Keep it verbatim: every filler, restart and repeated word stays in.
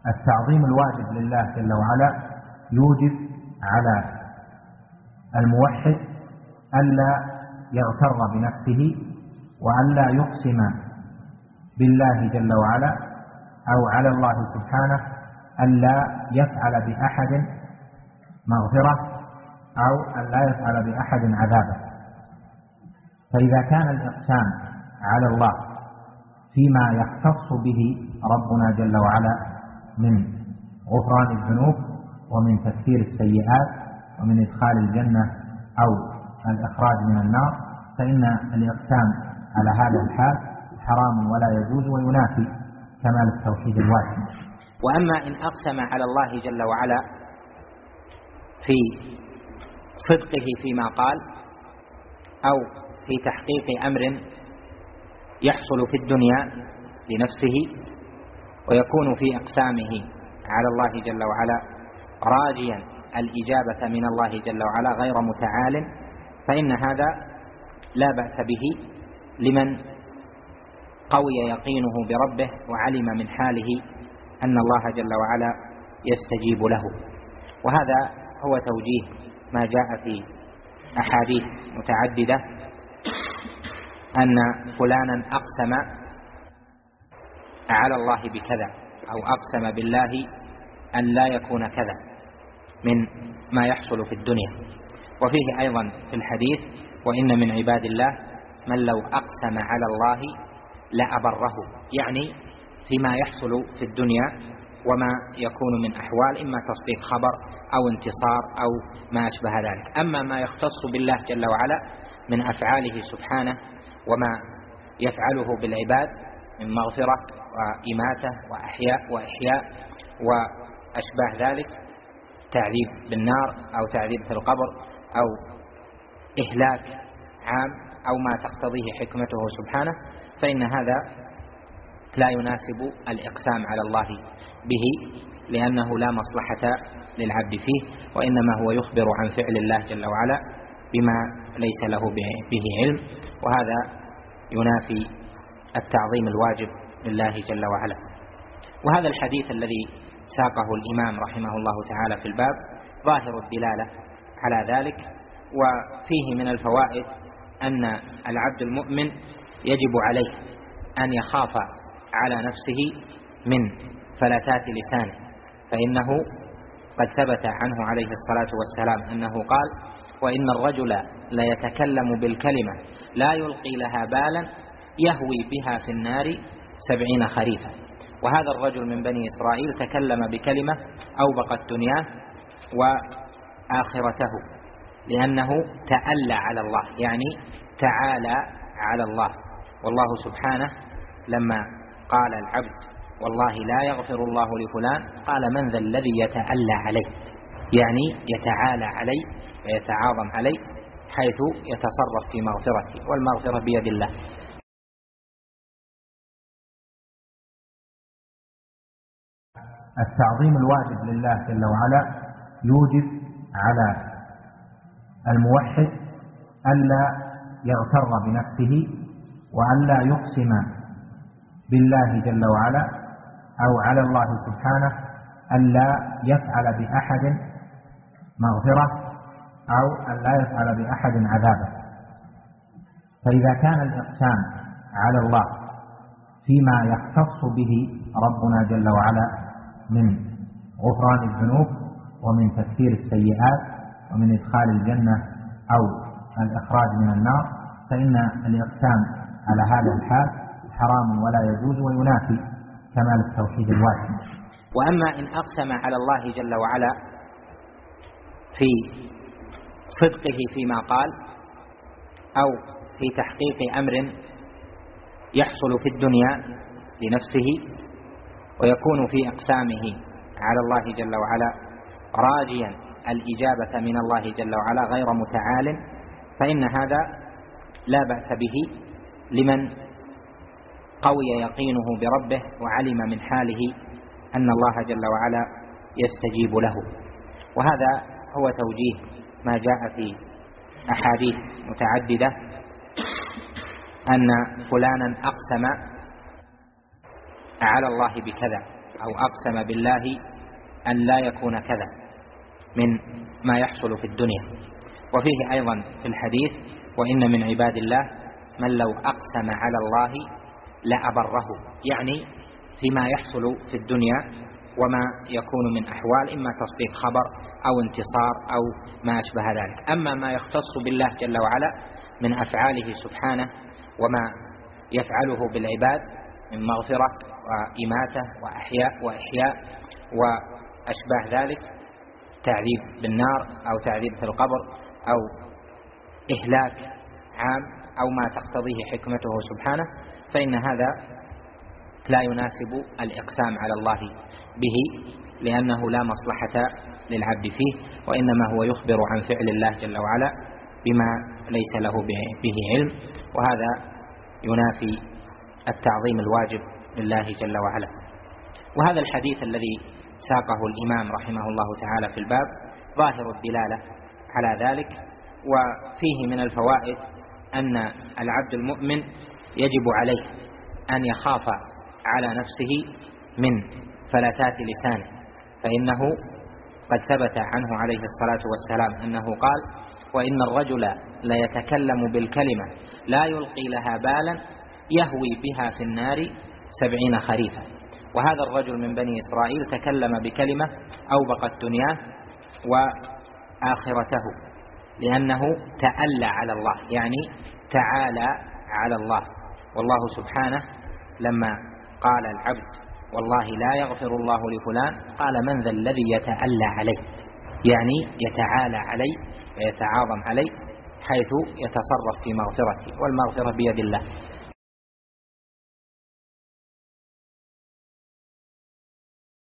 التعظيم الواجب لله جل وعلا يوجب على الموحد ألا يغتر بنفسه وألا يقسم بالله جل وعلا أو على الله سبحانه ألا يفعل بأحد مغفرة أو ألا يفعل بأحد عذابا. فإذا كان الإقسام على الله فيما يختص به ربنا جل وعلا من غفران الذنوب ومن تكفير السيئات ومن إدخال الجنة أو الإخراج من النار، فإن الإقسام على هذا الحال حرام ولا يجوز وينافي كمال التوحيد الواجب. وأما إن أقسم على الله جل وعلا في صدقه فيما قال أو في تحقيق أمر يحصل في الدنيا لنفسه ويكون في أقسامه على الله جل وعلا راجيا الإجابة من الله جل وعلا غير متعال، فإن هذا لا بأس به لمن قوي يقينه بربه وعلم من حاله أن الله جل وعلا يستجيب له. وهذا هو توجيه ما جاء في أحاديث متعددة أن فلانا أقسم على الله بكذا أو أقسم بالله أن لا يكون كذا من ما يحصل في الدنيا. وفيه أيضا في الحديث: وإن من عباد الله من لو أقسم على الله لأبره، يعني فيما يحصل في الدنيا وما يكون من أحوال إما تصديق خبر أو انتصار أو ما أشبه ذلك. أما ما يختص بالله جل وعلا من أفعاله سبحانه وما يفعله بالعباد من مغفرة وإماتة وأحياء وإحياء وأشباه ذلك، تعذيب بالنار أو تعذيب في القبر أو إهلاك عام أو ما تقتضيه حكمته سبحانه، فإن هذا لا يناسب الإقسام على الله به، لأنه لا مصلحة للعبد فيه، وإنما هو يخبر عن فعل الله جل وعلا بما ليس له به علم، وهذا ينافي التعظيم الواجب لله جل وعلا. وهذا الحديث الذي ساقه الإمام رحمه الله تعالى في الباب ظاهر الدلالة على ذلك، وفيه من الفوائد أن العبد المؤمن يجب عليه أن يخاف على نفسه من فلتات لسانه، فإنه قد ثبت عنه عليه الصلاة والسلام أنه قال: وإن الرجل ليتكلم بالكلمة لا يلقي لها بالا يهوي بها في النار سبعين خريفا. وهذا الرجل من بني إسرائيل تكلم بكلمة أوبقت دنياه وآخرته، لأنه تألى على الله، يعني تعالى على الله. والله سبحانه لما قال العبد والله لا يغفر الله لفلان قال: من ذا الذي يتألى عليه، يعني يتعالى عليه ويتعاظم عليه حيث يتصرف في مغفرته، والمغفرة بيد الله. التعظيم الواجب لله جل وعلا يوجب على الموحد ألا يغتر بنفسه وألا يقسم بالله جل وعلا أو على الله سبحانه ألا يفعل بأحد مغفرة أو ألا يفعل بأحد عذابا. فإذا كان الإقسام على الله فيما يختص به ربنا جل وعلا من غفران الذنوب ومن تكفير السيئات ومن إدخال الجنة أو الإخراج من النار، فإن الإقسام على هذا الحال حرام ولا يجوز وينافي كمال التوحيد الواجب. وأما إن أقسم على الله جل وعلا في صدقه فيما قال أو في تحقيق أمر يحصل في الدنيا لنفسه ويكون في أقسامه على الله جل وعلا راجيا الإجابة من الله جل وعلا غير متعال، فإن هذا لا بأس به لمن قوي يقينه بربه وعلم من حاله أن الله جل وعلا يستجيب له. وهذا هو توجيه ما جاء في أحاديث متعددة أن فلانا أقسم على الله بكذا أو أقسم بالله أن لا يكون كذا من ما يحصل في الدنيا. وفيه أيضا في الحديث: وإن من عباد الله من لو أقسم على الله لأبره، يعني فيما يحصل في الدنيا وما يكون من أحوال، إما تصديق خبر أو انتصار أو ما أشبه ذلك. أما ما يختص بالله جل وعلا من أفعاله سبحانه وما يفعله بالعباد من مغفرة وإماتة وأحياء وإحياء وأشباه ذلك، تعذيب بالنار أو تعذيب في القبر أو إهلاك عام أو ما تقتضيه حكمته سبحانه، فإن هذا لا يناسب الإقسام على الله به، لأنه لا مصلحة للعبد فيه، وإنما هو يخبر عن فعل الله جل وعلا بما ليس له به علم، وهذا ينافي التعظيم الواجب لله جل وعلا. وهذا الحديث الذي ساقه الإمام رحمه الله تعالى في الباب ظاهر الدلالة على ذلك. وفيه من الفوائد أن العبد المؤمن يجب عليه أن يخاف على نفسه من فلتات لسانه، فإنه قد ثبت عنه عليه الصلاة والسلام أنه قال: وإن الرجل ليتكلم بالكلمة لا يلقي لها بالا يهوي بها في النار سبعين خريفا. وهذا الرجل من بني إسرائيل تكلم بكلمة أوبقت دنياه وآخرته، لأنه تألى على الله، يعني تعالى على الله. والله سبحانه لما قال العبد والله لا يغفر الله لفلان قال: من ذا الذي يتألى عليه، يعني يتعالى عليه ويتعاظم عليه، حيث يتصرف في مغفرته، والمغفرة بيد الله.